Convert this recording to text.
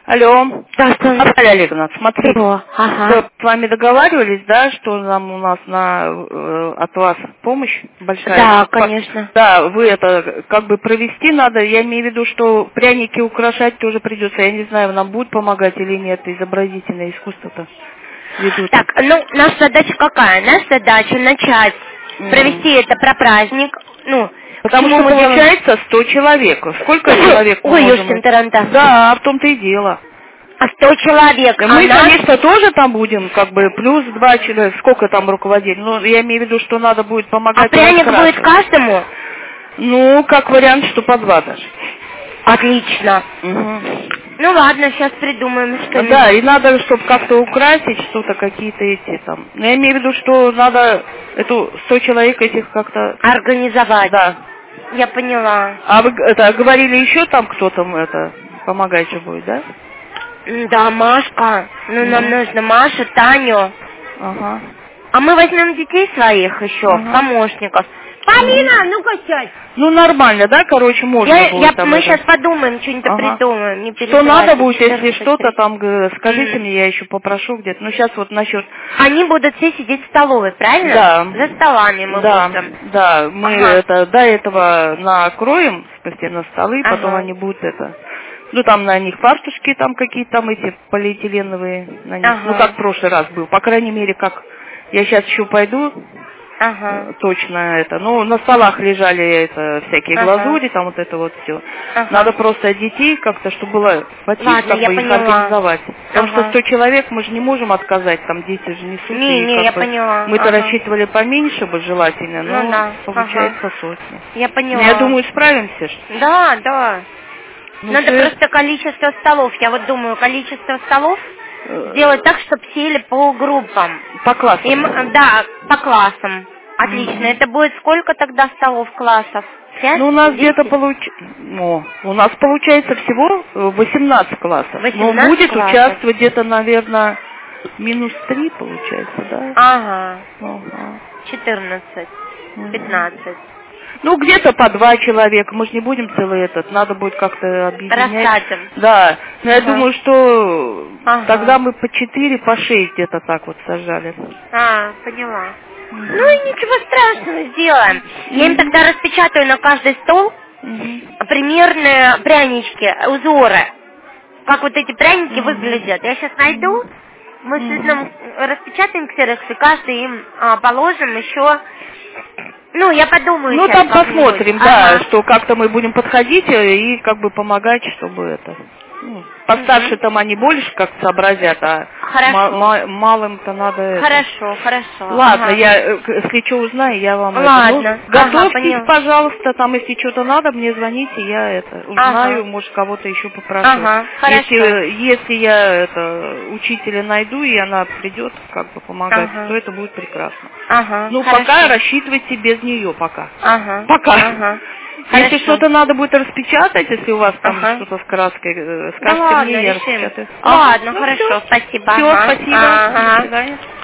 Алло. Здравствуйте. Наталья Олеговна, смотри. Ага. С вами договаривались, да, что нам у нас от вас помощь большая? Да, конечно. Да, вы это как бы провести надо. Я имею в виду, что пряники украшать тоже придется. Я не знаю, нам будет помогать или нет, изобразительное искусство-то ведут. Так, ну, наша задача какая? Наша задача начать провести это про праздник. Ну, потому что получается 100 человек. Сколько человек мы Ой, можем? Юстин-Таранта. Да, в том-то и дело. А 100 человек. И мы, конечно, тоже там будем, как бы, плюс 2 человека. Сколько там руководителей? Ну, я имею в виду, что надо будет помогать. А пряник будет каждому? Ну, как вариант, что по 2 даже. Отлично. Угу. Ну ладно, сейчас придумаем что-нибудь. Да, и надо, чтобы как-то украсить что-то, какие-то эти там. Но я имею в виду, что надо эту 100 человек этих как-то... Организовать. Да. Я поняла. А вы это говорили еще там кто-то это помогать же будет, да? Да, Машка. Ну, нам нужно Машу, Таню. Ага. А мы возьмем детей своих еще, помощников. Полина, ну-ка сядь. Ну, нормально, да, короче, можно будет там мы это. сейчас подумаем, что-нибудь придумаем. Не что надо будет, если что-то там, скажите мне, я еще попрошу где-то. Ну, сейчас вот насчет... Они будут все сидеть в столовой, правильно? Да. За столами мы будем. Да, мы это до этого накроем, на столы, потом они будут это... Ну, там на них фартушки, там какие-то там эти полиэтиленовые, на них. Ну, как в прошлый раз был. По крайней мере, как я сейчас еще пойду, точно это. Ну, на столах лежали это всякие глазури, там вот это вот все. Надо просто детей как-то, чтобы было хватить, как бы их организовать. Потому что 100 человек мы же не можем отказать, там дети же несут. Не, я поняла. Мы-то рассчитывали поменьше бы желательно, но получается сотни. Я поняла. Я думаю, справимся. Да. Ну, надо просто количество столов. Я вот думаю, количество столов сделать так, чтобы сели по группам. По классам? Да, по классам. Отлично. Это будет сколько тогда столов классов? 5? Ну, у нас где-то у нас получается всего 18 классов. 18 но будет классов. участвовать где-то, наверное, -3 получается, да? Ага. 14, 15. Ну, где-то по 2 человека. Мы же не будем целый этот. Надо будет как-то объединять. Рассадим. Да. Но я думаю, что тогда мы по 4, по 6 где-то так вот сажали. Поняла. Ну и ничего страшного, сделаем. Я им тогда распечатаю на каждый стол примерные прянички, узоры. Как вот эти пряники выглядят. Я сейчас найду. Мы с Сызном распечатаем ксероксы, каждый им положим еще... Ну, я подумаю. Ну, там посмотрим, да, что как-то мы будем подходить и как бы помогать, чтобы это... Постарше там они больше как сообразят, а малым-то надо... Хорошо. Ладно, я, если что узнаю, я вам Ладно. Готовьтесь, пожалуйста, там, если что-то надо, мне звоните, я узнаю, может, кого-то еще попрошу. Если я учителя найду, и она придет, как бы помогать, то это будет прекрасно. Ну, пока рассчитывайте без нее, пока. Пока. Если что-то надо будет распечатать, если у вас там что-то с краской, скажите мне, я распечатаю. Ладно, хорошо, спасибо. Все, спасибо. До свидания.